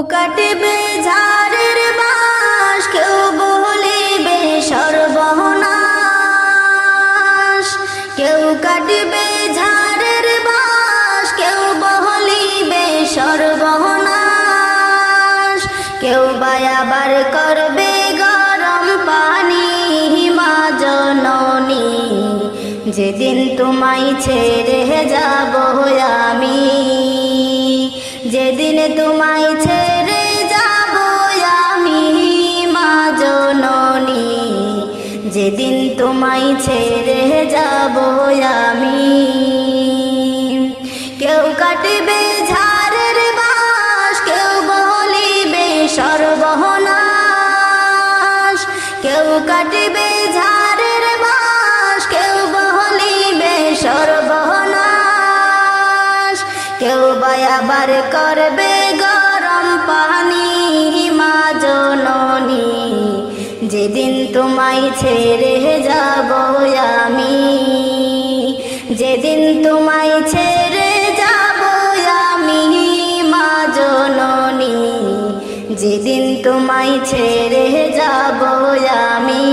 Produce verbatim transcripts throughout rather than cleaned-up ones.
কাটিবে ঝাড়ের বাঁশ, কেউ বলিবে সর্বনাশ। কেউ কাটিবে ঝাড়ের বাঁশ, কেউ বলিবে সর্বনাশ। কেউ বা আবার করবে গরম পানি, মা জননী যেদিন তোমায় ছেড়ে যাব আমি, যেদিন তোমায় ছেড়ে যাব আমি মা জননী, যেদিন তোমায় ছেড়ে যাব আমি। কেউ কাটিবে ঝাড়ের বাঁশ, কেউ বলিবে সর্বনাশ। কেউ কাটিবে ঝাড়ের বাঁশ, কেউ বলিবে সর্বনাশ। কেউ বা আবার করবে গরম পানি, মা জননী যেদিন তোমায় ছেড়ে যাব আমি, যেদিন তোমায় ছেড়ে যাব আমি মা জননী, যেদিন তোমায় ছেড়ে যাব আমি।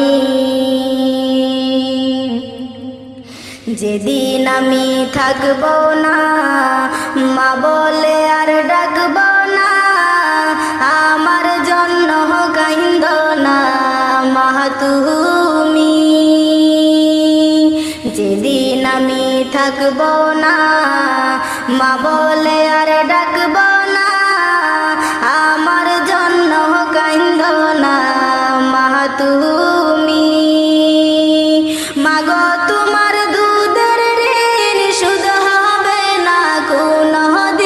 যেদিন আমি থাকব না, মা বলে আর ডাকব না, আমার জন্য কাইন্দ না মা তুমি। যেদিন আমি থাকব না, মা বলে আর ডাকব না, আমার জন্য কাইন্দ না মা তুমি। মাগো তোমার দুধের ঋণ শোধ হবে না কোনো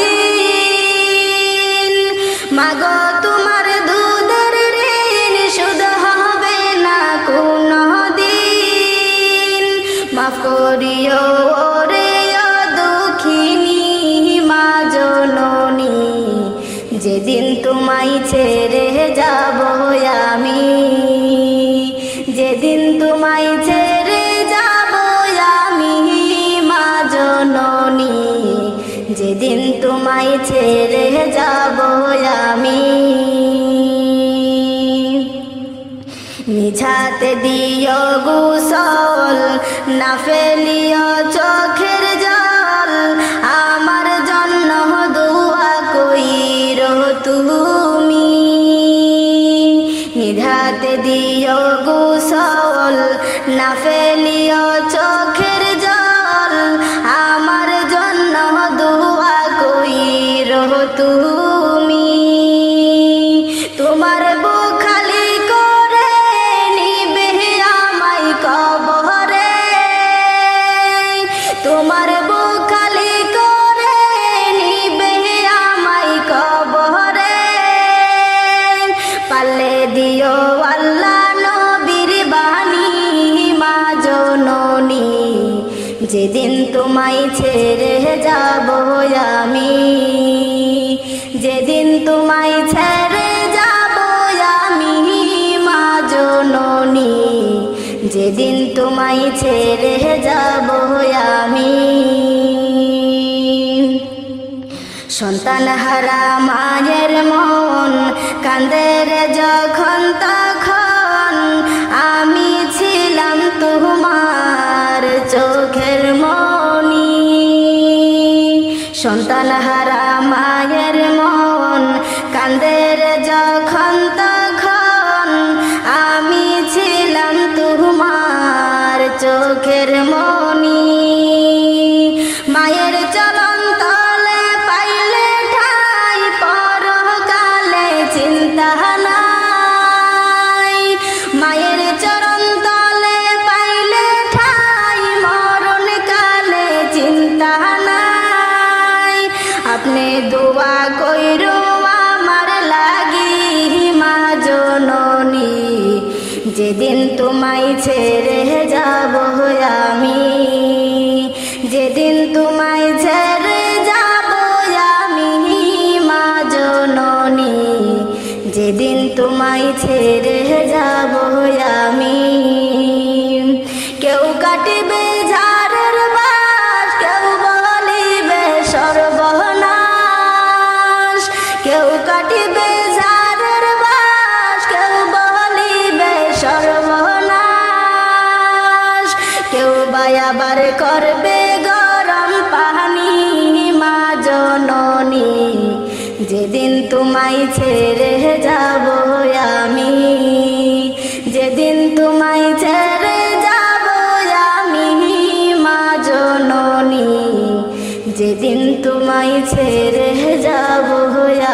দিন, মাগো তোমার দুধের ঋণ শোধ হবে না কোনো দিন। মাফ করিও রে ও দুঃখিনী মা জননী, যেদিন তোমায় ছেড়ে যাব আমি, যেদিন তোমায় ছেড়ে যাব আমি মা জননী, যেদিন তোমায় ছেড়ে যাব আমি। নিঝাতে দিও গোসল, না ফেলিও চোখের জল, আমার জন্য দোয়া কইরো তুমি। নিঝাতে দিও গোসল, না ফেলিও চোখের জল, আমার জন্য দোয়া কইরো তুমি। তোমার বুক খালি করে নিবে আমায় কবরে, তোমার বুক খালি করে নিবে আমায় কবরে। পাল্লে দিও আল্লাহ নবীর বাণী মা জননী, যেদিন তোমায় ছেড়ে যাব আমি, যেদিন তোমায় ছেড়ে যাব আমি মা জননী, যেদিন তোমায় ছেড়ে যাব আমি। সন্তান হারা মায়ের মন কান্দে রে যখন তখন, আমি ছিলাম তোমার চোখের মনি। সন্তান হারা মায়ের মন কান্দে রে যখন তখন, আমি ছিলাম তোমার চোখের মনি। মায়ের চরণ তলে পাইলে ঠাই, পরকালে চিন্তা নাই। মায়ের চরণ তলে পাইলে ঠাই, মরণ কালে চিন্তা নাই। আপনি দোয়া কইরো আমার লাগি মা জননী, যেদিন তোমায় ছেড়ে যাব আমি, যেদিন তোমায় ছেড়ে যাব আমি মা জননী, যেদিন তোমায় ছেড়ে যাব আমি। কেউ কাটিবে ঝাড়ের বাঁশ, কেউ বলিবে সর্বনাশ। কেউ কাটিবে আবার করবে গরম পানি মা জননী, যেদিন তোমায় ছেড়ে যাব আমি, যেদিন তোমায় ছেড়ে যাব আমি মা জননী, যেদিন তোমায় ছেড়ে যাব